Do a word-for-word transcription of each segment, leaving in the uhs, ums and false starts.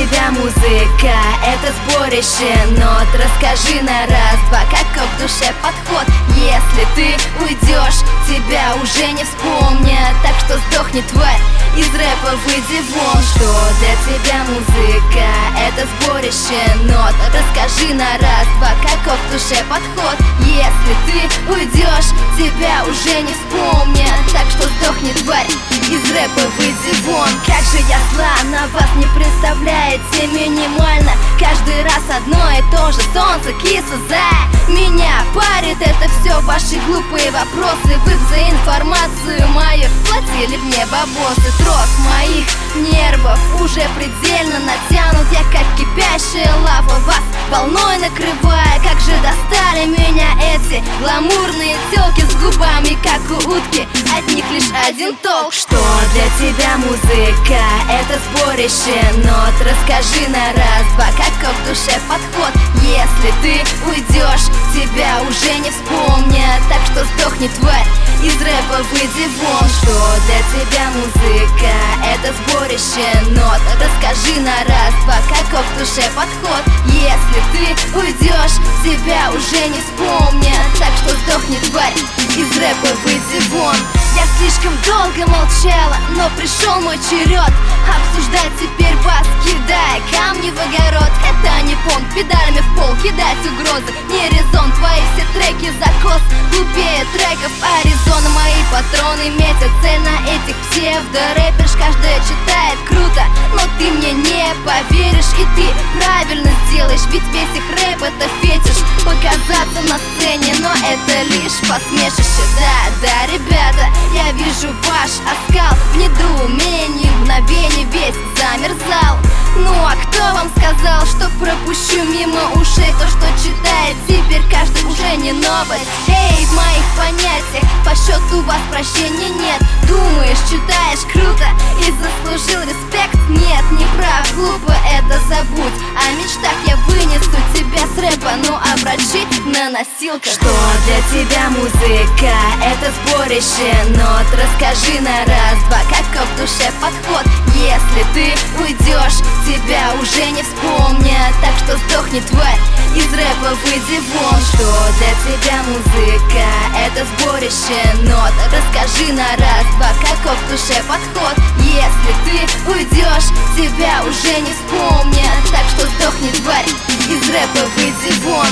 тебя музыка — это сборище нот. Расскажи на раз-два, каков в душе подход. Если ты уйдешь, тебя уже не вспомнят. Так что сдохни, тварь, из рэпа выйди вон. Что для тебя музыка — это сборище нот. Расскажи на раз-два, каков в душе подход. Если ты уйдешь, тебя уже не вспомнят. Так что сдохни, тварь, из рэпа выйди вон. Как же я зла, на вас не представляете минимально. Каждый раз одно и то же, солнце, киса за меня парит. Это все ваши глупые вопросы. Вы за информацию мою платили мне бабосы. Трос моих нервов уже предельно натянут. Я как кипящая лава, вас волной накрывая. Как же достали меня эти гламурные тёлки с губами, как у утки, от них лишь один толк. Что для тебя музыка — это сборище нот. Расскажи на раз-два, каков в душе подход. Если ты уйдешь, тебя уже не вспомнят. Так что сдохни, тварь, из рэпа выйди вон. Что для тебя музыка — это сборище нот. Расскажи на раз-два, каков в душе подход. Если ты уйдешь, тебя уже не вспомнят. Так что сдохни, тварь, из рэпа выйди вон. Я слишком долго молчала, но пришел мой черед обсуждать теперь вас, кидая камни в огород. Это не понт, педалями в пол кидать угрозы. Не резон, твои все треки закос. Глупее треков Аризона. Мои патроны метят цель на этих псевдо-рэперш. Каждая читает круто, но ты мне не поверишь. И ты правильно сделаешь, ведь весь их рэп — это фетиш. Показаться на сцене, но это лишь посмешище. Да, да, ребята, я вижу ваш оскал. В недоумении мгновение весь замерзал. Ну а кто вам сказал, что пропущу мимо ушей то, что читает теперь каждый, уже не новость? Эй, в моих понятиях по счету вас прощения нет. Думаешь, читаешь круто и заслужил респект? Нет, не прав, глупо это забудь. О мечтах я вынесу тебя с рэпа, ну а врачи на носилках. Что для тебя музыка — это сборище нот. Расскажи на раз-два, каков в душе подход. Если ты уйдешь, тебя уже не вспомнят. Так что сдохни, тварь, из рэпа выйди вон. Что для тебя музыка — это сборище нот. Расскажи на раз-два, каков в душе подход. Если ты уйдешь, тебя уже не вспомнят. Так что сдохни, тварь, из рэпа выйди вон.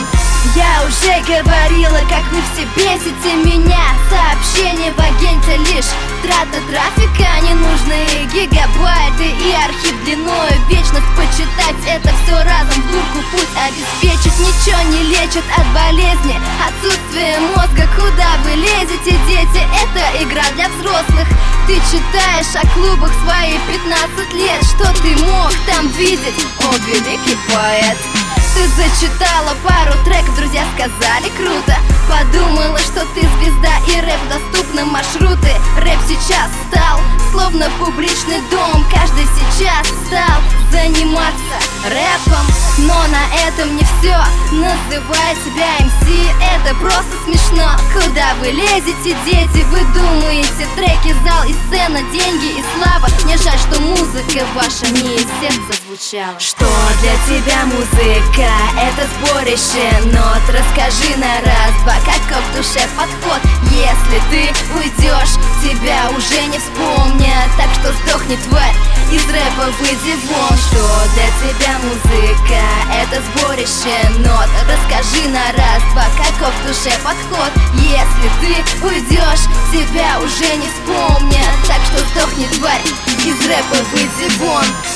Я уже говорила, как вы все бесите меня. Сообщения в агенте лишь трата трафика. Ненужные гигабайты и архив длиною вечность. Почитать это все разом в дурку путь обеспечит. Ничего не лечит от болезни отсутствие мозга. Куда вы лезете, дети? Это игра для взрослых. Ты читаешь о клубах свои пятнадцать лет. Что ты мог там видеть, о великий поэт? Ты зачитала пару треков, друзья сказали круто. Подумала, что ты звезда и рэп доступны маршруты. Рэп сейчас стал словно публичный дом. Каждый сейчас стал заниматься рэпом. Но на этом не все. Называй себя эм си, это просто смешно. Куда вы лезете, дети? Вы думаете, треки, зал и сцена, деньги и слава. Мне жаль, что музыка ваша не из сердца звучала. Что для тебя музыка — это сборище нот. Расскажи на раз-два, каков в душе подход. Если ты уйдешь, тебя уже не вспомнят. Так что сдохни, тварь, из рэпа выйди вон. Что для тебя музыка — это сборище нот. Расскажи на раз-два, каков в душе подход. Если ты уйдешь, тебя уже не вспомнят. Так что сдохни, тварь, из рэпа выйди вон.